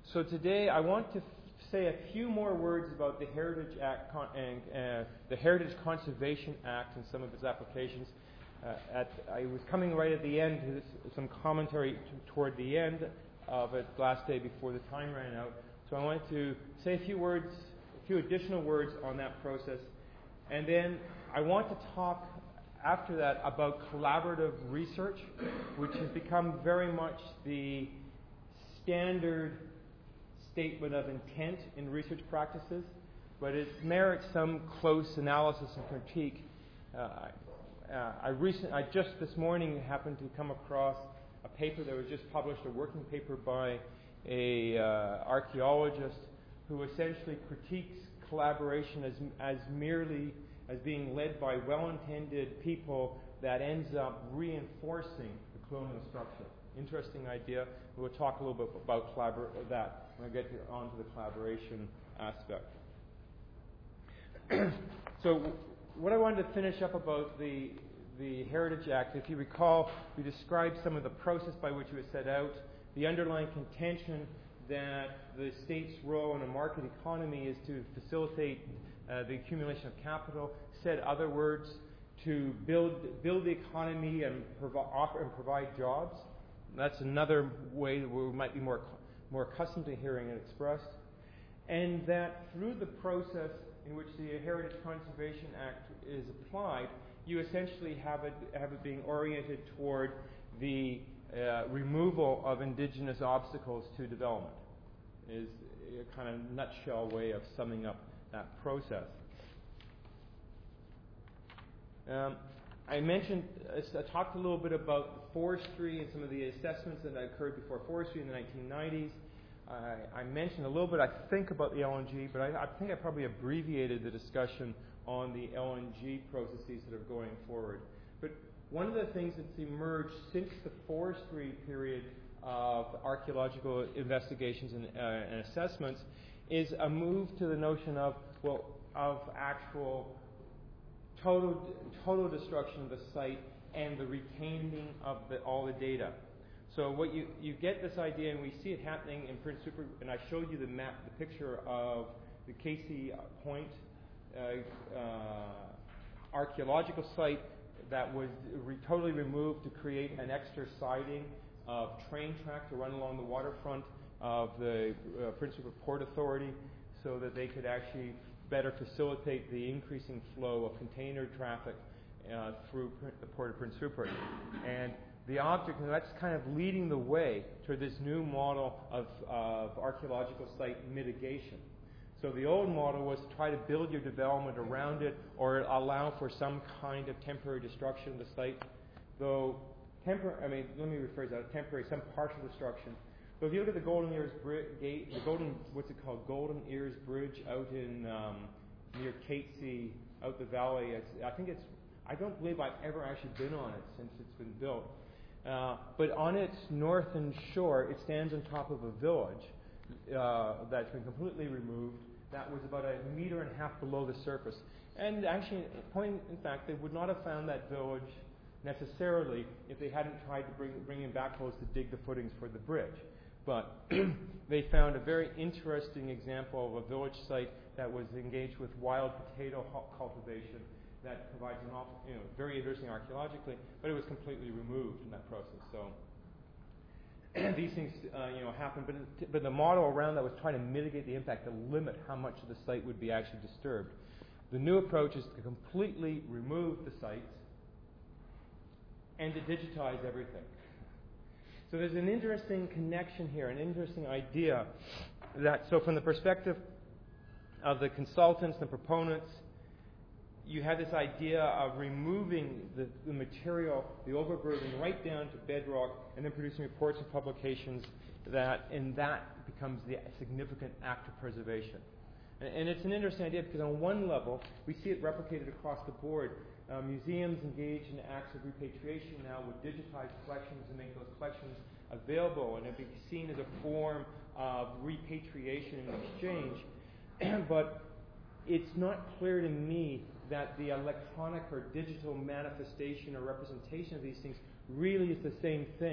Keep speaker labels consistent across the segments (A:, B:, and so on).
A: So today I want to say a few more words about the Heritage Act and the Heritage Conservation Act and some of its applications. I was coming right at the end to some commentary toward the end of it last day before the time ran out. So I wanted to say a few additional words on that process. And then I want to talk after that about collaborative research, which has become very much the standard statement of intent in research practices, but it merits some close analysis and critique. I just this morning happened to come across a paper that was just published, a working paper by a archaeologist who essentially critiques collaboration as merely as being led by well-intended people that ends up reinforcing the colonial structure. Interesting idea. We'll talk a little bit about that when I get onto the collaboration aspect. So what I wanted to finish up about the Heritage Act, if you recall, we described some of the process by which it was set out, the underlying contention that the state's role in a market economy is to facilitate the accumulation of capital, said other words, to build the economy and offer and provide jobs. That's another way that we might be more accustomed to hearing it expressed. And that through the process in which the Heritage Conservation Act is applied, you essentially have it being oriented toward the removal of indigenous obstacles to development. Is a kind of nutshell way of summing up that process. I talked a little bit about forestry and some of the assessments that occurred before forestry in the 1990s. I mentioned a little bit, I think, about the LNG, but I think I probably abbreviated the discussion on the LNG processes that are going forward. But one of the things that's emerged since the forestry period of archaeological investigations and assessments is a move to the notion of actual total destruction of the site and the retaining of all the data. So what you get this idea, and we see it happening in Prince Rupert, and I showed you the picture of the Casey Point archaeological site that was totally removed to create an extra siding of train track to run along the waterfront of the Prince Rupert Port Authority so that they could actually better facilitate the increasing flow of container traffic through the port of Prince Rupert. And the object, and that's kind of leading the way to this new model of archaeological site mitigation. So the old model was to try to build your development around it or allow for some kind of temporary destruction of the site, though let me rephrase that, temporary, some partial destruction. So if you look at the Golden Ears Gate, Golden Ears Bridge out in near Catesy, out the valley. I don't believe I've ever actually been on it since it's been built. But on its northern shore, it stands on top of a village that's been completely removed. That was about 1.5 meters below the surface. And actually, in fact, they would not have found that village necessarily if they hadn't tried to bring in backhoes to dig the footings for the bridge. But they found a very interesting example of a village site that was engaged with wild potato cultivation that provides very interesting archaeologically, but it was completely removed in that process. So these things happen, but the model around that was trying to mitigate the impact, to limit how much of the site would be actually disturbed. The new approach is to completely remove the sites and to digitize everything. So there's an interesting connection here, an interesting idea so from the perspective of the consultants, the proponents, you have this idea of removing the material, the overburden, right down to bedrock, and then producing reports and publications that becomes the significant act of preservation. And it's an interesting idea because on one level, we see it replicated across the board. Museums engage in acts of repatriation now with digitized collections and make those collections available, and it be seen as a form of repatriation and exchange. But it's not clear to me that the electronic or digital manifestation or representation of these things really is the same thing.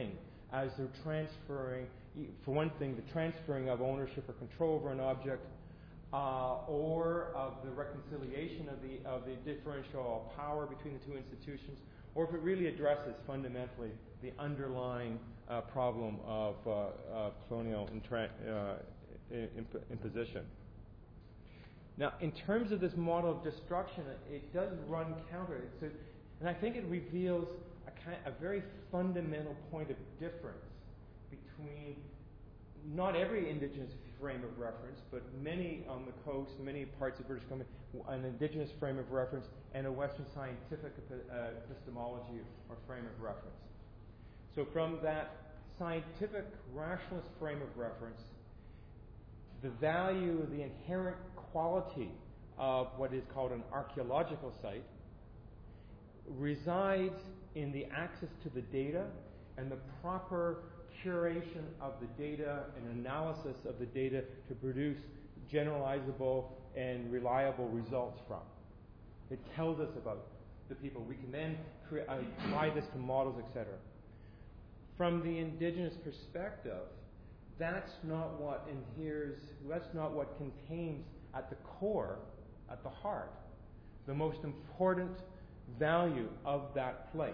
A: as they're transferring, for one thing, the transferring of ownership or control over an object, or of the reconciliation of the differential power between the two institutions, or if it really addresses fundamentally the underlying problem of colonial imposition. Now, in terms of this model of destruction, it does run counter. And I think it reveals a very fundamental point of difference between not every indigenous frame of reference, but many on the coast, many parts of British Columbia, an indigenous frame of reference and a Western scientific epistemology or frame of reference. So from that scientific rationalist frame of reference, the value, the inherent quality of what is called an archaeological site resides in the access to the data and the proper curation of the data and analysis of the data to produce generalizable and reliable results from. It tells us about the people. We can then apply this to models, etc. From the indigenous perspective, that's not what contains at the core, at the heart, the most important value of that place.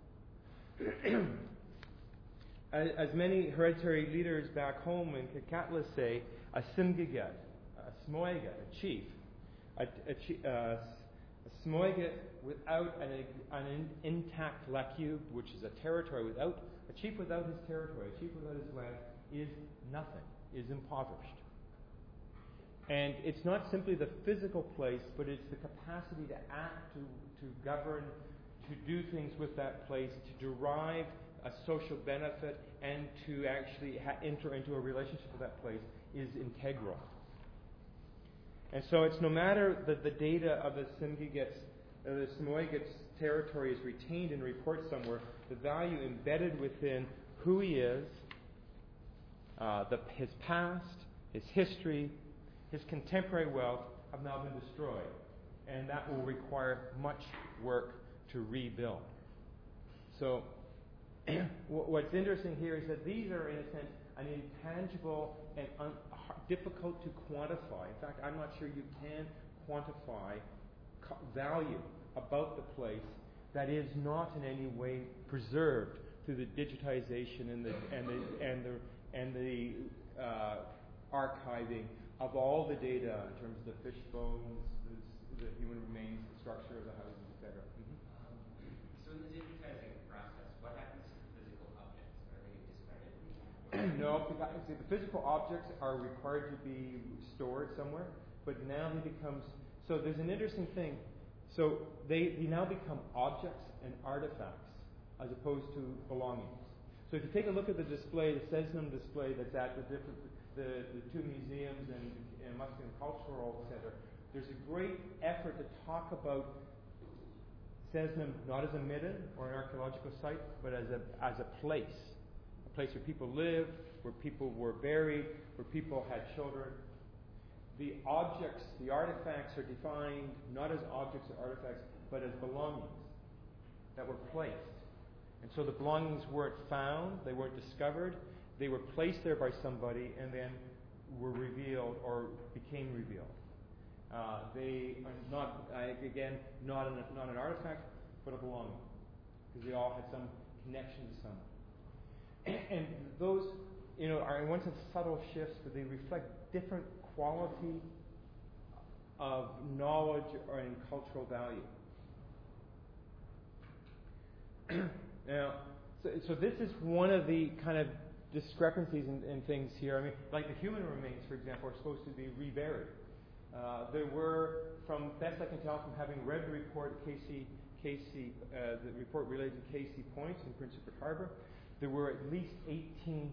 A: As many hereditary leaders back home in Kakatla say, a Simgiget, a Smoiget, a chief, a Smoiget without an intact Lakub, which is a territory a chief without his territory, a chief without his land, is nothing, is impoverished. And it's not simply the physical place, but it's the capacity to act, to govern, to do things with that place, to derive a social benefit, and to actually enter into a relationship with that place is integral. And so it's no matter that the data of the Smoiget's territory is retained in report somewhere, the value embedded within who he is, his past, his history, his contemporary wealth have now been destroyed. And that will require much work to rebuild. So what's interesting here is that these are, in a sense, an intangible and difficult to quantify. In fact, I'm not sure you can quantify value about the place that is not in any way preserved through the digitization and the archiving of all the data in terms of the fish bones, the human remains, the structure of the houses, etc.
B: So in the digitizing process, what happens to the physical objects? Are they discarded?
A: No, because the physical objects are required to be stored somewhere, but now they become. So there's an interesting thing. So they now become objects and artifacts as opposed to belongings. So if you take a look at the display, the Cesnam display that's at the two museums and Musqueam Cultural Center, there's a great effort to talk about Cesnam not as a midden or an archaeological site, but as a place where people lived, where people were buried, where people had children. The objects, the artifacts are defined not as objects or artifacts, but as belongings that were placed. And so the belongings weren't found, they weren't discovered, they were placed there by somebody and then were revealed or became revealed. They are not, again, not an artifact, but a belonging, because they all had some connection to someone. And those, are in one sense subtle shifts, but they reflect different quality of knowledge and cultural value. Now, so this is one of the kind of discrepancies in things here. I mean, like the human remains, for example, are supposed to be reburied. There were, from best I can tell from having read the report, the report related to Casey Point in Prince Rupert Harbour, there were at least 18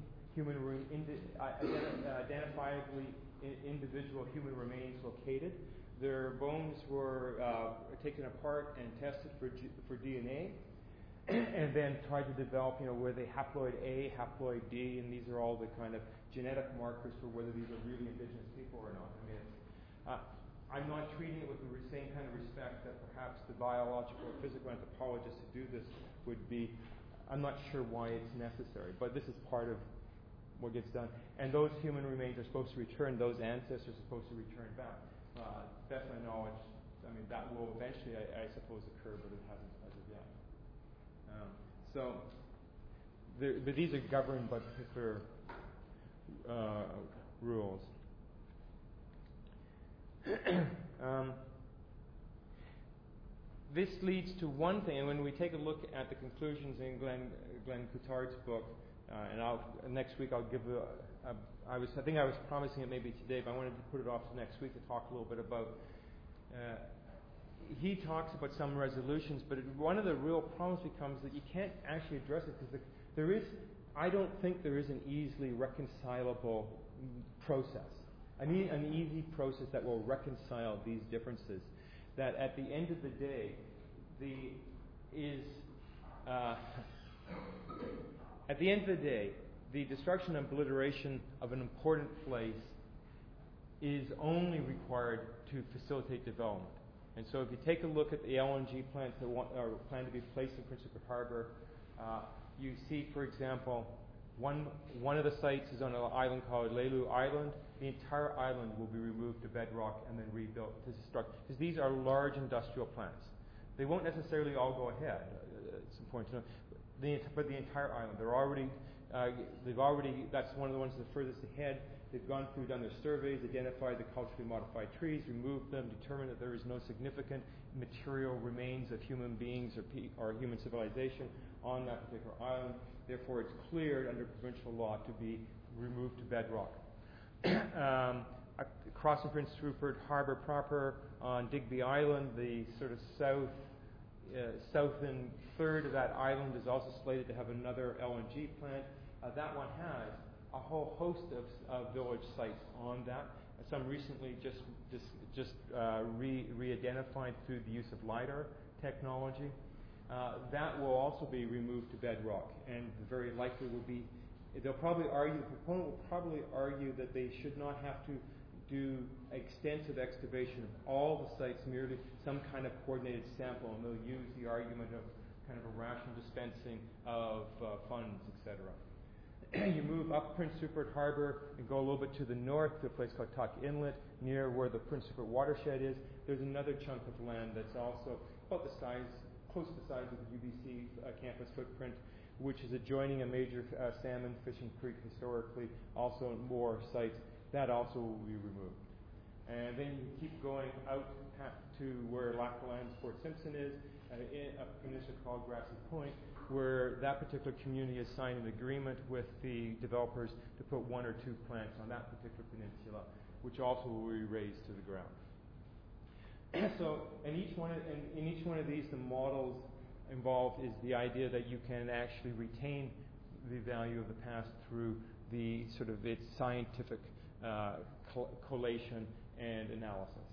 A: identifiably individual human remains located. Their bones were taken apart and tested for DNA, and then tried to develop, were they haploid A, haploid D, and these are all the kind of genetic markers for whether these are really indigenous people or not. I mean, I'm not treating it with the same kind of respect that perhaps the biological or physical anthropologists who do this would be. I'm not sure why it's necessary, but this is part of what gets done. And those human remains are supposed to return, those ancestors are supposed to return back. Best of my knowledge, I mean, that will eventually, I suppose, occur, but it hasn't as of yet. But these are governed by particular rules. This leads to one thing, and when we take a look at the conclusions in Glenn Coutard's book, and next week I'll give I think I was promising it maybe today, but I wanted to put it off to next week to talk a little bit about. He talks about some resolutions, but one of the real problems becomes that you can't actually address it because I don't think there is an easily reconcilable process. I mean, an easy process that will reconcile these differences. That at the end of the day, the destruction and obliteration of an important place is only required to facilitate development. And so if you take a look at the LNG plants that are planned to be placed in Prince Rupert Harbor, you see, for example, one of the sites is on an island called Lelou Island. The entire island will be removed to bedrock and then rebuilt to destruct, because these are large industrial plants. They won't necessarily all go ahead. It's important to know. But the entire island, that's one of the ones that are furthest ahead. They've gone through, done their surveys, identified the culturally modified trees, removed them, determined that there is no significant material remains of human beings or human civilization on that particular island. Therefore, it's cleared under provincial law to be removed to bedrock. Crossing Prince Rupert Harbor proper on Digby Island, the sort of southern third of that island is also slated to have another LNG plant. That one has a whole host of village sites on that. Some recently just re-identified through the use of LiDAR technology. That will also be removed to bedrock, and very likely will be. The proponent will probably argue that they should not have to do extensive excavation of all the sites, merely some kind of coordinated sample, and they'll use the argument of kind of a rational dispensing of funds, etc. You move up Prince Rupert Harbor and go a little bit to the north to a place called Tuck Inlet, near where the Prince Rupert watershed is. There's another chunk of land that's also about the size, close to the size of the UBC campus footprint, which is adjoining a major salmon fishing creek historically, also more sites. That also will be removed. And then you keep going out to where Lac Melan's Fort Simpson is, in a peninsula called Grassy Point, where that particular community has signed an agreement with the developers to put one or two plants on that particular peninsula, which also will be razed to the ground. So, in each one of these, the models involved is the idea that you can actually retain the value of the past through the sort of its scientific collation and analysis.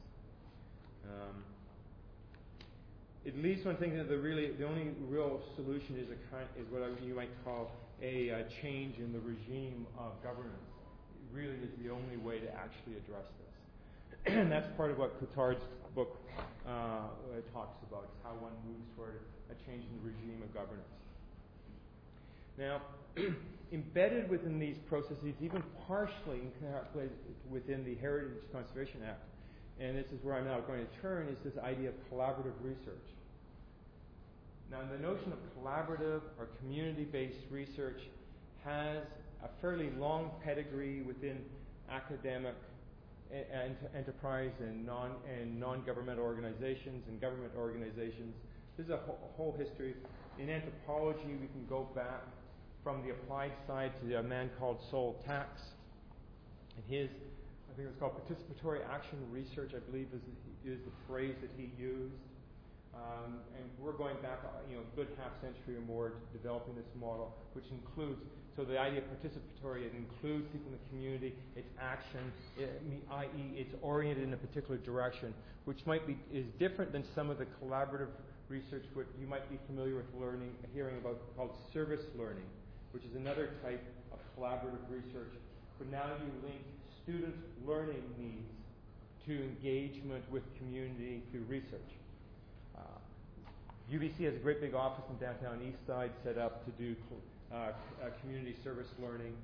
A: It leaves one thinking that the only real solution is what you might call a change in the regime of governance. It really is the only way to actually address this. And that's part of what Coutard's book talks about, is how one moves toward a change in the regime of governance. Now, embedded within these processes, even partially within the Heritage Conservation Act, and this is where I'm now going to turn, is this idea of collaborative research. Now, the notion of collaborative or community-based research has a fairly long pedigree within academic enterprise and non-governmental organizations and government organizations. There's a whole history. In anthropology, we can go back from the applied side to a man called Sol Tax. And I think it was called participatory action research, I believe is the phrase that he used. And we're going back a good half century or more to developing this model, which includes, so the idea of participatory, it includes people in the community, it's action, i.e. it's oriented in a particular direction, which is different than some of the collaborative research what you might be familiar with hearing about, called service learning, which is another type of collaborative research. But now you link student learning needs to engagement with community through research. UBC has a great big office in downtown Eastside set up to do community service learning.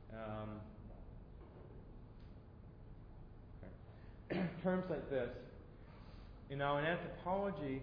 A: Terms like this. In anthropology,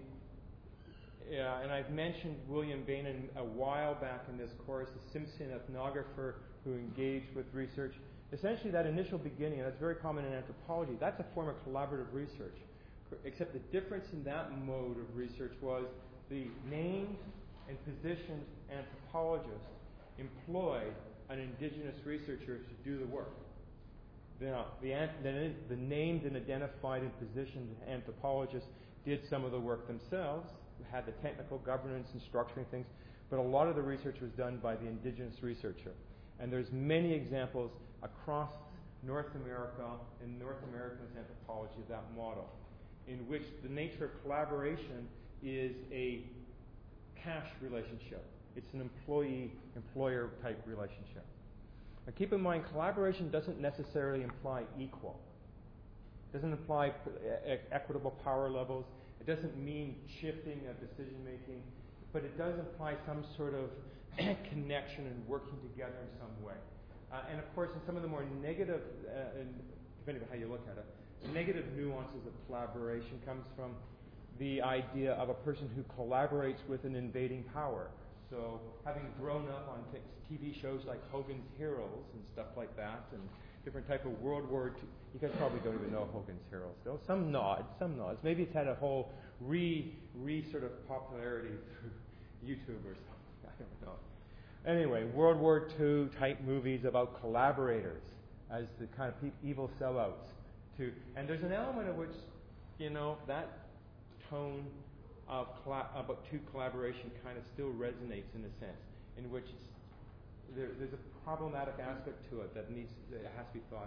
A: and I've mentioned William Bain a while back in this course, a Simpson ethnographer who engaged with research. Essentially, that initial beginning, and that's very common in anthropology, that's a form of collaborative research. Except the difference in that mode of research was the named and positioned anthropologist employed an indigenous researcher to do the work. Now, the named and identified and positioned anthropologists did some of the work themselves, had the technical governance and structuring things, but a lot of the research was done by the indigenous researcher. And there's many examples across North America and North American anthropology of that model, in which the nature of collaboration is a cash relationship. It's an employee-employer type relationship. Now keep in mind, collaboration doesn't necessarily imply equal. It doesn't imply equitable power levels. It doesn't mean shifting of decision making, but it does imply some sort of connection and working together in some way. And of course, in some of the more negative, depending on how you look at it, negative nuances of collaboration comes from the idea of a person who collaborates with an invading power. So, having grown up on TV shows like Hogan's Heroes and stuff like that, and different type of World War II, you guys probably don't even know Hogan's Heroes, though. Some nods. Maybe it's had a whole sort of popularity through YouTube or something. I don't know. Anyway, World War II type movies about collaborators as the kind of evil sellouts. And there's an element of which, that tone of about true collaboration kind of still resonates in a sense, in which there's a problematic aspect to it that has to be thought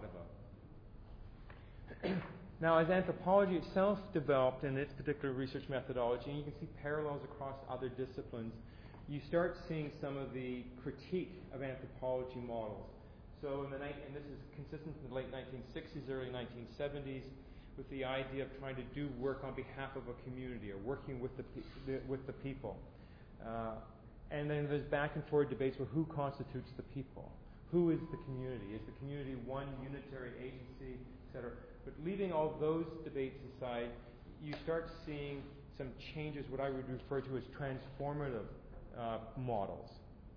A: about. Now, as anthropology itself developed in its particular research methodology, and you can see parallels across other disciplines, you start seeing some of the critique of anthropology models. So, and this is consistent in the late 1960s, early 1970s, with the idea of trying to do work on behalf of a community or working with the people. And then there's back and forth debates with who constitutes the people. Who is the community? Is the community one unitary agency, etc.? But leaving all those debates aside, you start seeing some changes, what I would refer to as transformative models,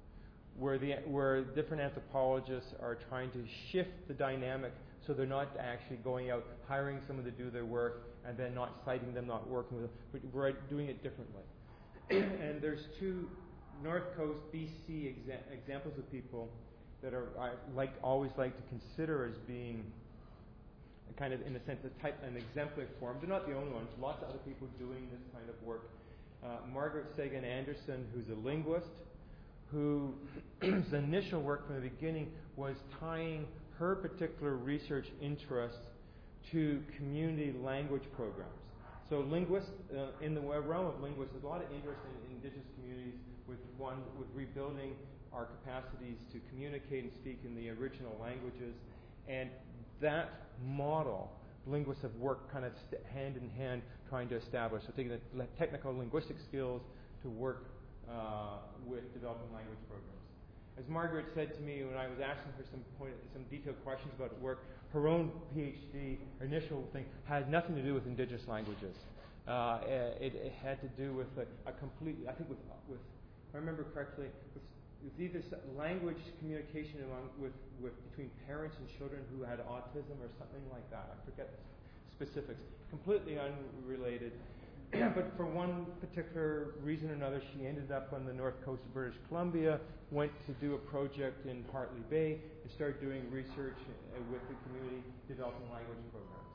A: where different anthropologists are trying to shift the dynamic so they're not actually going out, hiring someone to do their work, and then not citing them, not working with them, but we're doing it differently. And there's two North Coast BC examples of people that I always like to consider as being kind of, in a sense, an exemplary form. They're not the only ones. Lots of other people doing this kind of work. Margaret Sagan Anderson, who's a linguist, whose initial work from the beginning was tying her particular research interests to community language programs. So linguists, in the realm of linguists, there's a lot of interest in indigenous communities with rebuilding our capacities to communicate and speak in the original languages. And that model, linguists have worked kind of hand in hand trying to establish. So taking the technical linguistic skills to work with developing language programs. As Margaret said to me when I was asking her some detailed questions about work, her own PhD, her initial thing, had nothing to do with indigenous languages. It had to do with a complete, I think with if I remember correctly, with either language communication between parents and children who had autism or something like that. I forget the specifics. Completely unrelated. But for one particular reason or another, she ended up on the north coast of British Columbia, went to do a project in Hartley Bay, and started doing research with the community, developing language programs.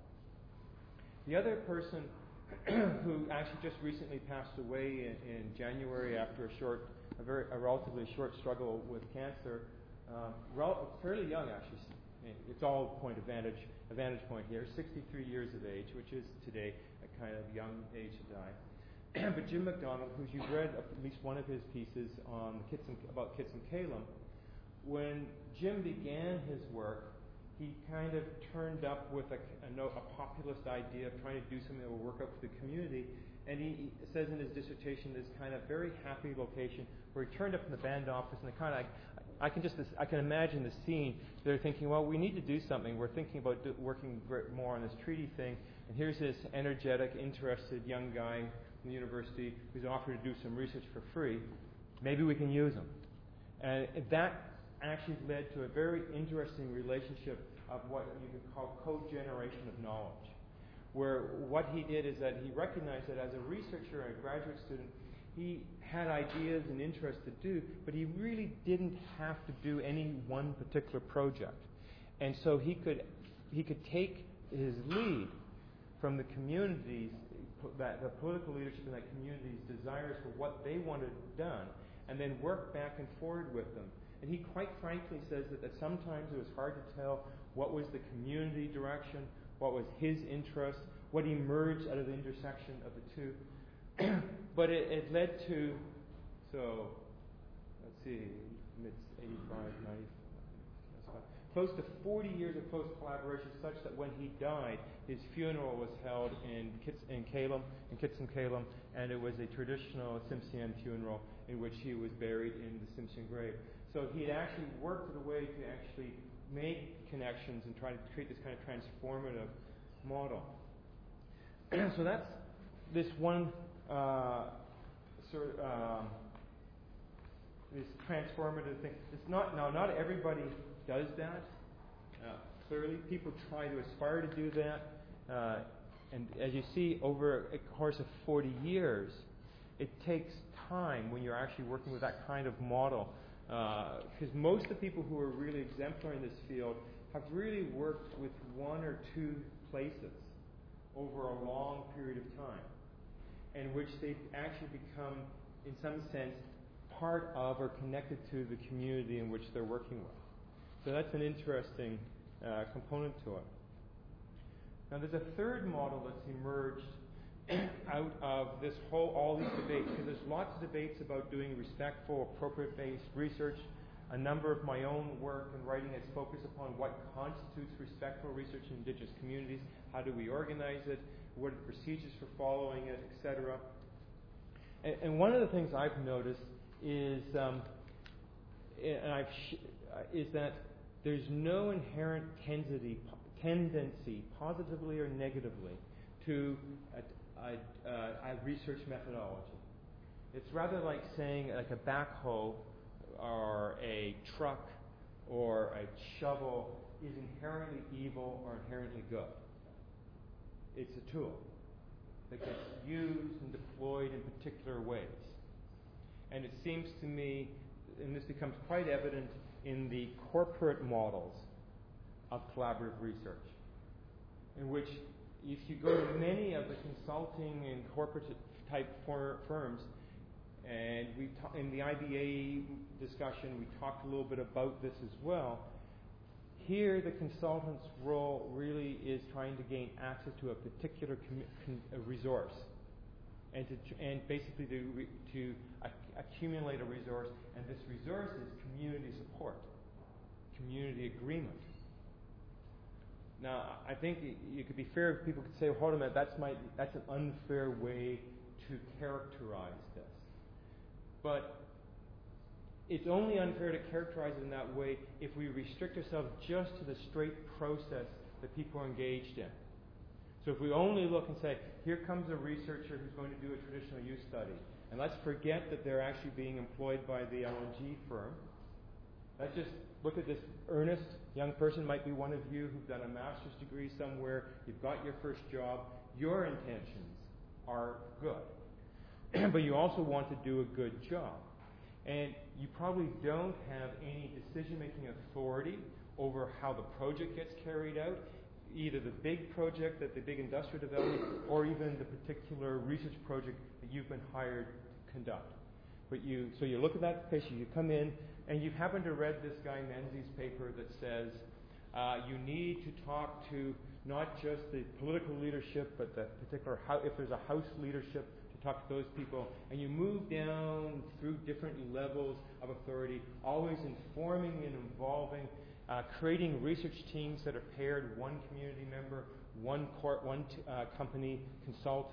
A: The other person who actually just recently passed away in January after a relatively short struggle with cancer, fairly young actually. It's all a vantage point here. 63 years of age, which is today a kind of young age to die. But Jim MacDonald, who you've read at least one of his pieces on about Kitsim-Kalem, when Jim began his work, he kind of turned up with a populist idea of trying to do something that will work out for the community, And he says in his dissertation this kind of very happy location where he turned up in the band office, and I can imagine the scene. They're thinking, well, we need to do something. We're thinking about working more on this treaty thing. And here's this energetic, interested young guy from the university who's offered to do some research for free. Maybe we can use him. And that actually led to a very interesting relationship of what you could call co-generation of knowledge, where what he did is that he recognized that as a researcher and a graduate student, he had ideas and interests to do, but he really didn't have to do any one particular project. And so he could take his lead from the community's, the political leadership in that community's desires for what they wanted done, and then work back and forward with them. And he quite frankly says that sometimes it was hard to tell what was the community direction, what was his interest, what emerged out of the intersection of the two. But it led to, so, let's see, it's 85, 90, close to 40 years of close collaboration, such that when he died, his funeral was held in Kitsim-Kalem, and it was a traditional Tsimshian funeral in which he was buried in the Tsimshian grave. So he had actually worked in a way to actually make connections and try to create this kind of transformative model. So that's this one this transformative thing. It's not everybody does that. Clearly, people try to aspire to do that, and as you see, over a course of 40 years, it takes time when you're actually working with that kind of model. Because most of the people who are really exemplary in this field have really worked with one or two places over a long period of time, in which they actually become, in some sense, part of or connected to the community in which they're working with. So that's an interesting component to it. Now, there's a third model that's emerged out of all these debates, because there's lots of debates about doing respectful, appropriate-based research. A number of my own work and writing has focused upon what constitutes respectful research in Indigenous communities, how do we organize it, what are the procedures for following it, etc. And one of the things I've noticed is, is that there's no inherent tendency, positively or negatively, to a research methodology. It's rather like saying like a backhoe or a truck or a shovel is inherently evil or inherently good. It's a tool that gets used and deployed in particular ways. And it seems to me, and this becomes quite evident in the corporate models of collaborative research, in which if you go to many of the consulting and corporate type firms, and in the IBA discussion, we talked a little bit about this as well. Here, the consultant's role really is trying to gain access to a particular resource, and basically to accumulate a resource, and this resource is community support, community agreement. Now, I think it could be fair if people could say, hold on a minute, that's an unfair way to characterize this. But it's only unfair to characterize it in that way if we restrict ourselves just to the straight process that people are engaged in. So if we only look and say, here comes a researcher who's going to do a traditional use study, and let's forget that they're actually being employed by the LNG firm. Let's just look at this earnest young person, might be one of you who've done a master's degree somewhere, you've got your first job, your intentions are good. But you also want to do a good job. And you probably don't have any decision-making authority over how the project gets carried out, either the big project, the big industrial development, or even the particular research project that you've been hired to conduct. So you look at that patient, you come in, and you've happened to read this guy Menzies' paper that says you need to talk to not just the political leadership, but the particular, if there's a house leadership, to talk to those people. And you move down through different levels of authority, always informing and involving, creating research teams that are paired, one community member, one company consultant,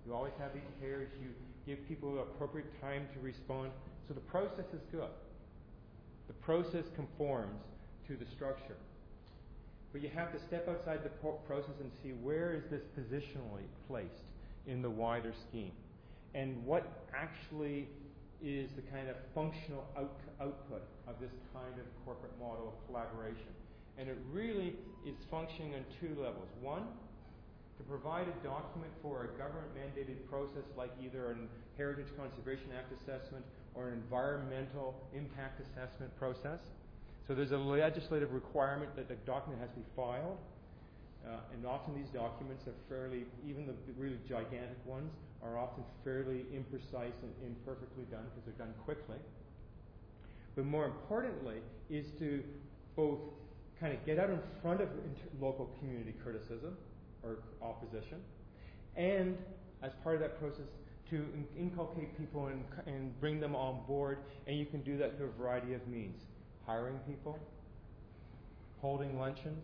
A: You always have these pairs. You give people appropriate time to respond. So the process is good. The process conforms to the structure. But you have to step outside the process and see where is this positionally placed in the wider scheme. And what actually is the kind of functional output of this kind of corporate model of collaboration. And it really is functioning on two levels. One, to provide a document for a government-mandated process like either an Heritage Conservation Act assessment or an environmental impact assessment process. So there's a legislative requirement that the document has to be filed. And often these documents are fairly, even the really gigantic ones, are often fairly imprecise and imperfectly done because they're done quickly. But more importantly is to both kind of get out in front of local community criticism or opposition, and as part of that process to inculcate people and bring them on board, and you can do that through a variety of means. Hiring people, holding luncheons.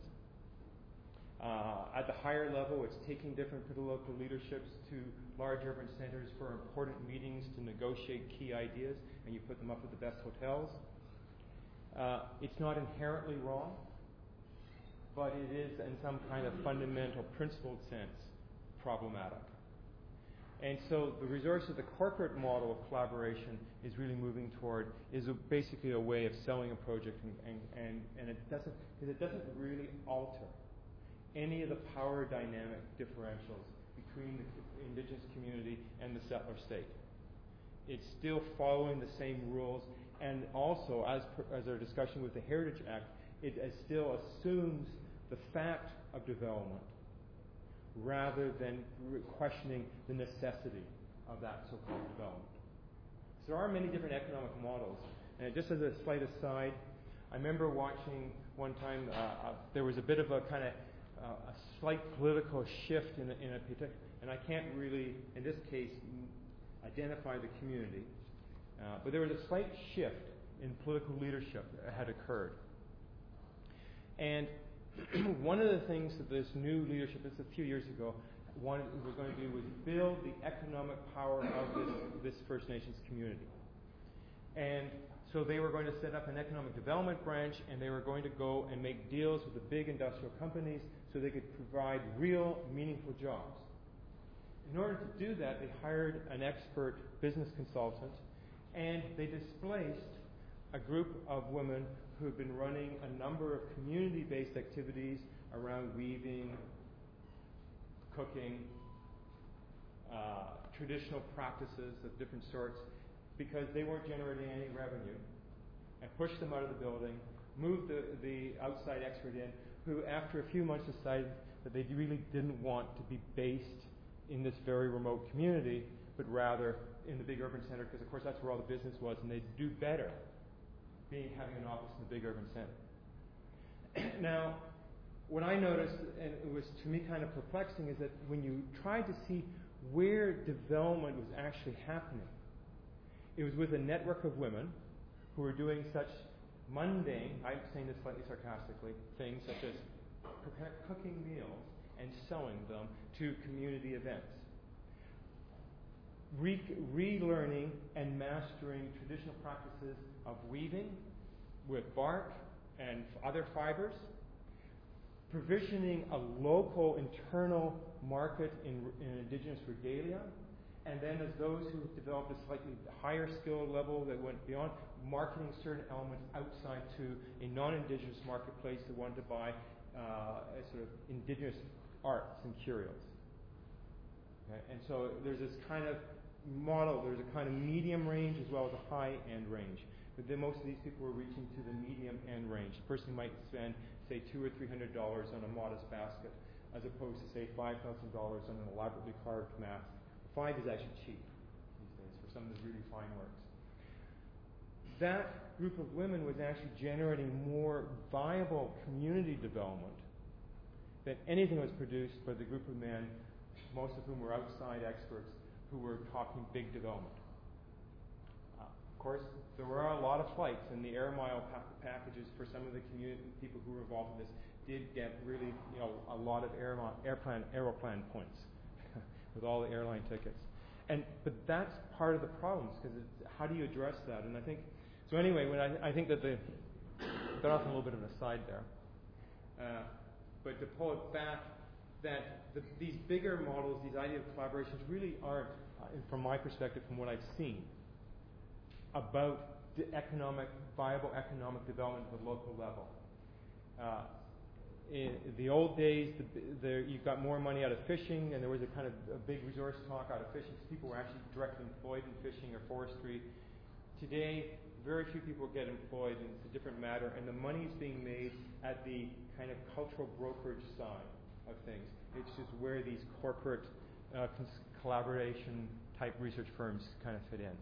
A: At the higher level, it's taking different local leaderships to large urban centers for important meetings to negotiate key ideas, and you put them up at the best hotels. It's not inherently wrong, but it is in some kind of fundamental principled sense problematic. And so the resource of the corporate model of collaboration is really moving toward is basically a way of selling a project, and it doesn't really alter any of the power dynamic differentials between the indigenous community and the settler state. It's still following the same rules, and also, as our discussion with the Heritage Act, it still assumes the fact of development rather than questioning the necessity of that so-called development. So there are many different economic models. And just as a slight aside, I remember watching one time, there was a bit of a kind of a slight political shift in a particular, and I can't really, in this case, identify the community, but there was a slight shift in political leadership that had occurred. And one of the things that this new leadership, this a few years ago, was going to do was build the economic power of this First Nations community. And so they were going to set up an economic development branch, and they were going to go and make deals with the big industrial companies so they could provide real, meaningful jobs. In order to do that, they hired an expert business consultant, and they displaced a group of women who had been running a number of community-based activities around weaving, cooking, traditional practices of different sorts, because they weren't generating any revenue, and pushed them out of the building, moved the outside expert in, who after a few months decided that they really didn't want to be based in this very remote community, but rather in the big urban center, because of course that's where all the business was, and they'd do better having an office in the big urban center. Now, what I noticed, and it was to me kind of perplexing, is that when you tried to see where development was actually happening, it was with a network of women who were doing such mundane, I'm saying this slightly sarcastically, things such as cooking meals and selling them to community events. Relearning and mastering traditional practices of weaving with bark and other fibers, provisioning a local internal market in indigenous regalia, and then as those who developed a slightly higher skill level that went beyond, marketing certain elements outside to a non-indigenous marketplace that wanted to buy sort of indigenous arts and curios. Okay? And so there's this kind of model, there's a kind of medium range as well as a high-end range. But then most of these people were reaching to the medium-end range. A person might spend, say, $200 or $300 on a modest basket, as opposed to, say, $5,000 on an elaborately carved mask. 5 is actually cheap these days for some of the really fine works. That group of women was actually generating more viable community development than anything that was produced by the group of men, most of whom were outside experts, who were talking big development. Of course, there were a lot of flights, and the air mile packages for some of the community people who were involved in this did get really, a lot of aeroplan points. with all the airline tickets. But that's part of the problems, because how do you address that? And I think, so anyway, I think that got off on a little bit of an aside there. But to pull it back, that these bigger models, these idea of collaborations really aren't, from my perspective, from what I've seen, about the viable economic development at the local level. In the old days, you got more money out of fishing, and there was a kind of a big resource talk out of fishing, because people were actually directly employed in fishing or forestry. Today, very few people get employed, and it's a different matter, and the money is being made at the kind of cultural brokerage side of things. It's just where these corporate collaboration type research firms kind of fit in.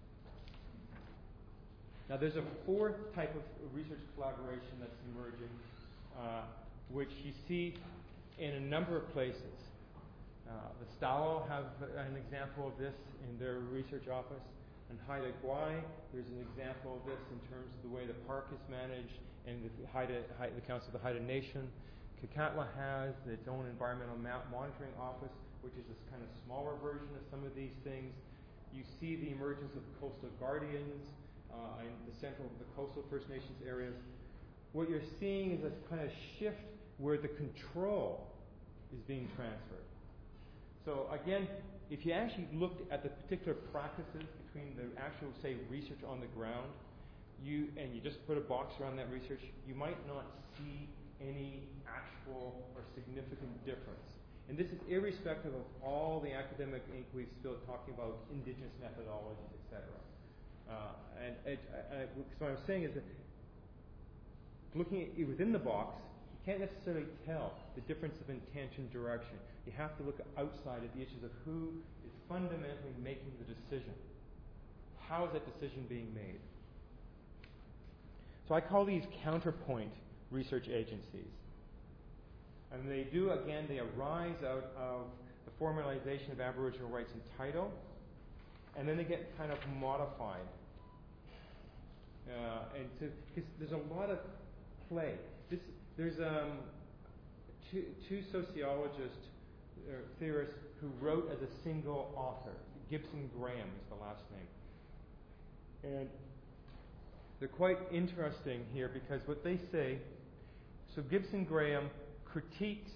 A: Now there's a fourth type of research collaboration that's emerging, which you see in a number of places. The Stalo have an example of this in their research office. In Haida Gwaii, there's an example of this in terms of the way the park is managed, and the Council of the Haida Nation. Kekatla has its own environmental monitoring office, which is this kind of smaller version of some of these things. You see the emergence of coastal guardians in the coastal First Nations areas. What you're seeing is this kind of shift where the control is being transferred. So again, if you actually looked at the particular practices between the actual, say, research on the ground, you just put a box around that research, you might not see any actual or significant difference. And this is irrespective of all the academic ink we've still talking about indigenous methodologies, etc. So what I'm saying is that looking at within the box, you can't necessarily tell the difference of intention, direction. You have to look outside at the issues of who is fundamentally making the decision. How is that decision being made? So I call these counterpoint research agencies. And they arise out of the formalization of Aboriginal rights and title, and then they get kind of modified. Because there's a lot of play. There's two sociologists, theorists, who wrote as a single author. Gibson Graham is the last name. And they're quite interesting here because what they say, so Gibson Graham critiques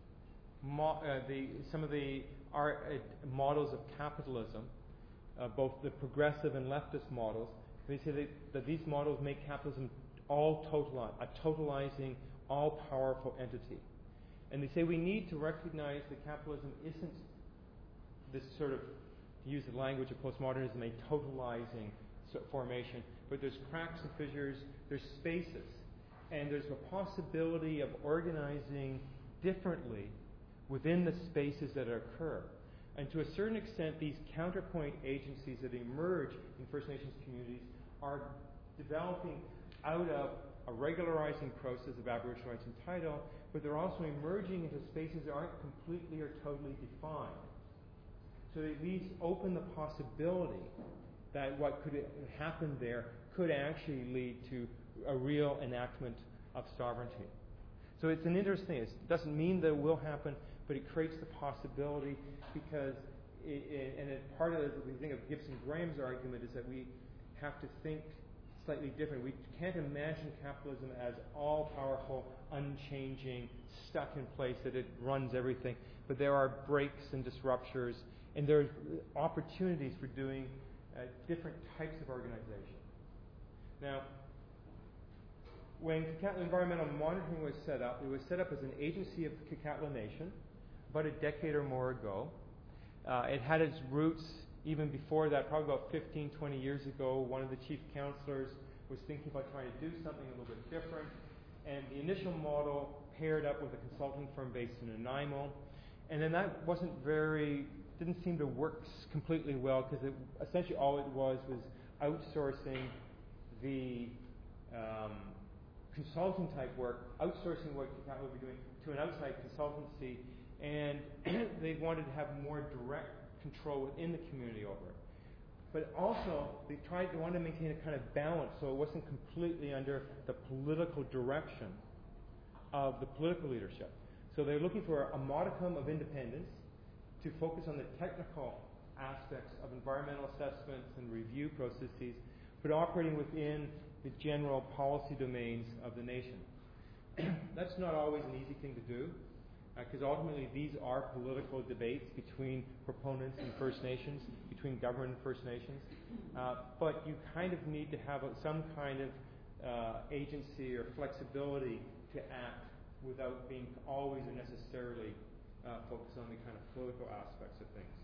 A: some of the models of capitalism, both the progressive and leftist models. They say that these models make capitalism a totalizing, all-powerful entity. And they say we need to recognize that capitalism isn't this sort of, to use the language of postmodernism, a totalizing formation, but there's cracks and fissures, there's spaces, and there's a possibility of organizing differently within the spaces that occur. And to a certain extent, these counterpoint agencies that emerge in First Nations communities are developing out of a regularizing process of Aboriginal rights and title, but they're also emerging into spaces that aren't completely or totally defined. So it leaves open the possibility that what could happen there could actually lead to a real enactment of sovereignty. So it's an interesting thing. It doesn't mean that it will happen, but it creates the possibility because, part of the thing of Gibson Graham's argument is that we have to think slightly different. We can't imagine capitalism as all-powerful, unchanging, stuck in place, that it runs everything. But there are breaks and disruptors, and there are opportunities for doing different types of organization. Now, when Kekatla Environmental Monitoring was set up, it was set up as an agency of the Kekatla Nation about a decade or more ago. It had its roots even before that, probably about 15, 20 years ago. One of the chief counselors was thinking about trying to do something a little bit different. And the initial model paired up with a consulting firm based in Nanaimo. And then that didn't seem to work completely well because essentially all it was outsourcing the consulting type work, outsourcing what Kekatla would be doing to an outside consultancy, and they wanted to have more direct control within the community over it. But also, they wanted to maintain a kind of balance so it wasn't completely under the political direction of the political leadership. So they're looking for a modicum of independence, to focus on the technical aspects of environmental assessments and review processes, but operating within the general policy domains of the nation. That's not always an easy thing to do, because ultimately these are political debates between proponents and First Nations, between government and First Nations. But you kind of need to have some kind of agency or flexibility to act without being always or necessarily focused on the kind of political aspects of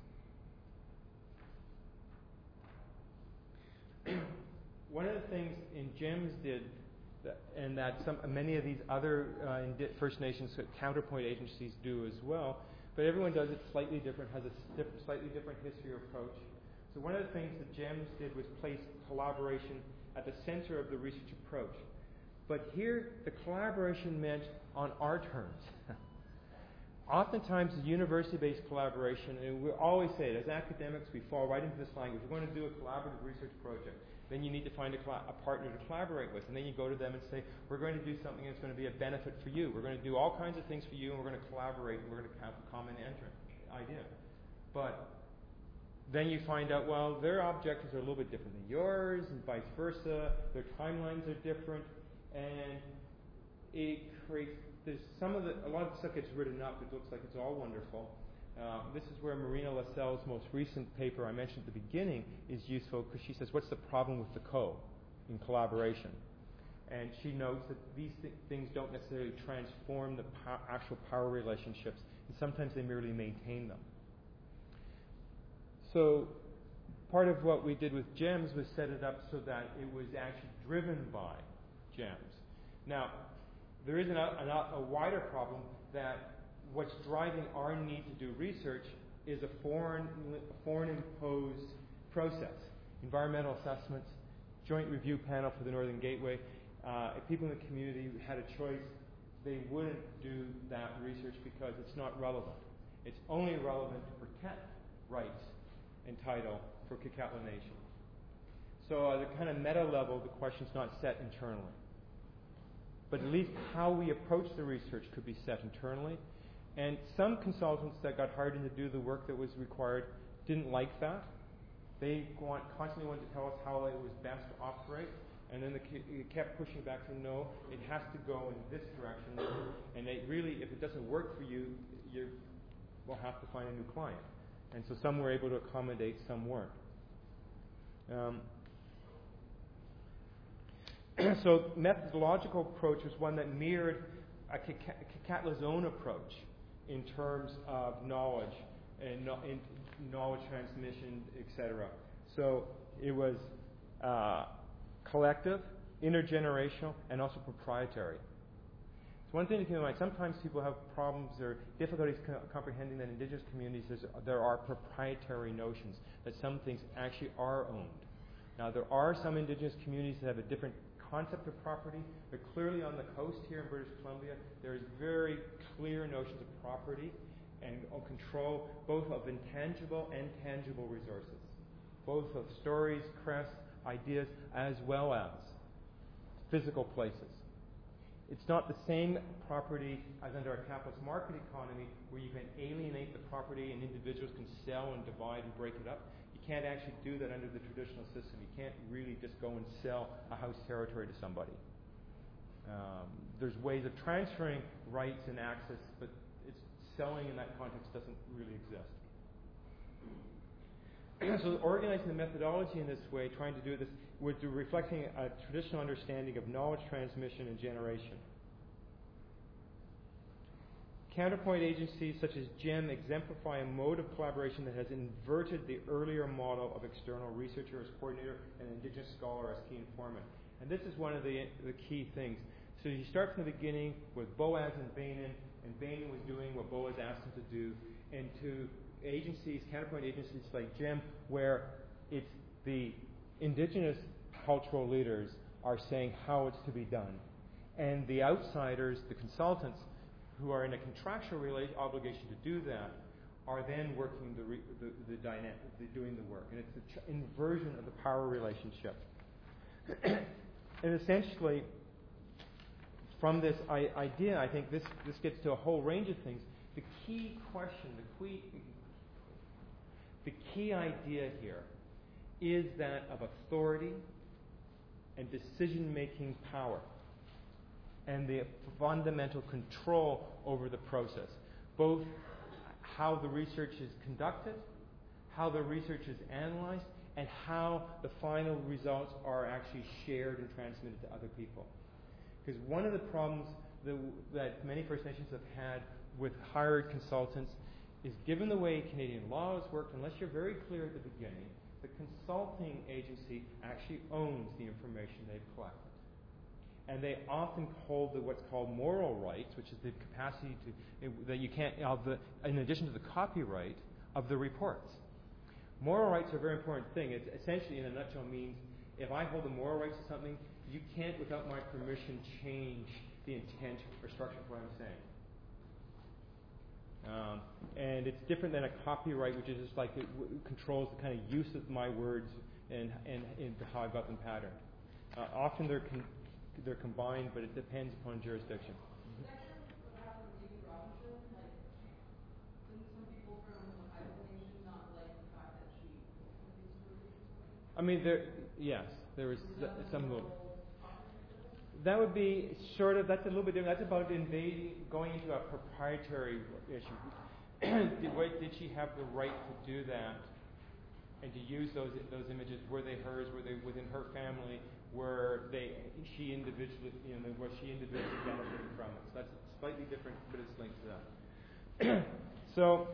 A: things. One of the things in GEMS did, and that many of these other First Nations counterpoint agencies do as well, but everyone does it slightly different, has a slightly different history or approach. So one of the things that GEMS did was place collaboration at the center of the research approach. But here, the collaboration meant on our terms. Oftentimes, the university-based collaboration, and we always say it, as academics, we fall right into this language. We're going to do a collaborative research project. Then you need to find a partner to collaborate with. And then you go to them and say, we're going to do something that's going to be a benefit for you. We're going to do all kinds of things for you, and we're going to collaborate, and we're going to have a common idea. But then you find out, well, their objectives are a little bit different than yours, and vice versa. Their timelines are different, and it creates. A lot of the stuff gets written up. It looks like it's all wonderful. This is where Marina Lascelles' most recent paper I mentioned at the beginning is useful, because she says, what's the problem with the in collaboration? And she notes that these things don't necessarily transform the actual power relationships, and sometimes they merely maintain them. So part of what we did with GEMS was set it up so that it was actually driven by GEMS. Now, there is a wider problem that what's driving our need to do research is a foreign-imposed process. Environmental assessments, joint review panel for the Northern Gateway. If people in the community had a choice, they wouldn't do that research because it's not relevant. It's only relevant to protect rights and title for Kakatla Nation. So at a kind of meta level, the question's not set internally. But at least how we approach the research could be set internally. And some consultants that got hired in to do the work that was required didn't like that. They constantly wanted to tell us how it was best to operate. And then they kept pushing back to, no, it has to go in this direction. And if it doesn't work for you, we'll have to find a new client. And so some were able to accommodate, some weren't. So methodological approach was one that mirrored Kakatla's own approach in terms of knowledge and knowledge transmission, etc. So it was collective, intergenerational, and also proprietary. So one thing to keep in mind, sometimes people have problems or difficulties comprehending that in Indigenous communities there are proprietary notions, that some things actually are owned. Now, there are some Indigenous communities that have a different concept of property, but clearly on the coast here in British Columbia, there's very clear notions of property and control, both of intangible and tangible resources, both of stories, crests, ideas, as well as physical places. It's not the same property as under a capitalist market economy, where you can alienate the property and individuals can sell and divide and break it up. You can't actually do that under the traditional system. You can't really just go and sell a house territory to somebody. There's ways of transferring rights and access, but selling in that context doesn't really exist. So organizing the methodology in this way, trying to do this, was reflecting a traditional understanding of knowledge transmission and generation. Counterpoint agencies such as GEM exemplify a mode of collaboration that has inverted the earlier model of external researcher as coordinator and Indigenous scholar as key informant. And this is one of the key things. So you start from the beginning with Boaz and Bainan was doing what Boaz asked him to do, and to agencies, counterpoint agencies like GEM, where it's the Indigenous cultural leaders are saying how it's to be done. And the outsiders, the consultants, who are in a contractual obligation to do that, are then working doing the work. And it's the inversion of the power relationship. And essentially, from this idea, I think this gets to a whole range of things. The key question, the The key idea here is that of authority and decision-making power and the fundamental control over the process, both how the research is conducted, how the research is analyzed, and how the final results are actually shared and transmitted to other people. Because one of the problems that many First Nations have had with hired consultants is, given the way Canadian law has worked, unless you're very clear at the beginning, the consulting agency actually owns the information they've collected. And they often hold what's called moral rights, which is the capacity that you can't, in addition to the copyright of the reports. Moral rights are a very important thing. It essentially, in a nutshell, means if I hold the moral rights to something, you can't, without my permission, change the intent or structure of what I'm saying. And it's different than a copyright, which is just like it controls the kind of use of my words and how I've got them patterned. Often they're combined, but it depends upon jurisdiction. I mean, yes, there is some move. That would be sort of, that's a little bit different. That's about going into a proprietary issue. Did she have the right to do that and to use those images? Were they hers? Were they within her family? Was she individually benefiting from it? So that's slightly different, but it's linked to that. So,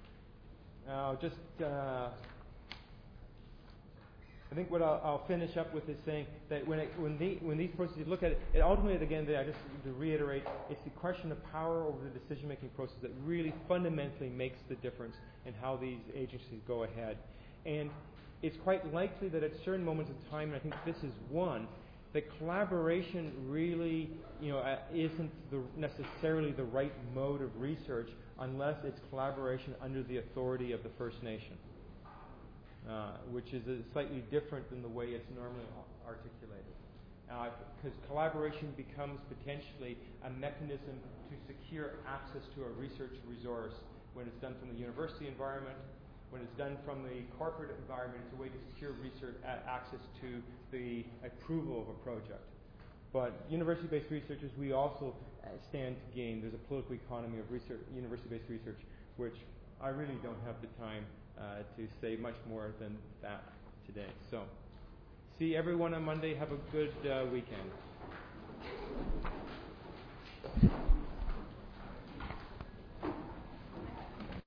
A: I think what I'll finish up with is saying that when these processes, you look at it ultimately, again, I just to reiterate, it's the question of power over the decision-making process that really fundamentally makes the difference in how these agencies go ahead. And it's quite likely that at certain moments in time, and I think this is one, that collaboration really, isn't necessarily the right mode of research unless it's collaboration under the authority of the First Nation. Which is slightly different than the way it's normally articulated. Because collaboration becomes potentially a mechanism to secure access to a research resource when it's done from the university environment. When it's done from the corporate environment, it's a way to secure research access to the approval of a project. But university-based researchers, we also stand to gain. There's a political economy of research, university-based research, which I really don't have the time to say much more than that today. So, see everyone on Monday. Have a good weekend.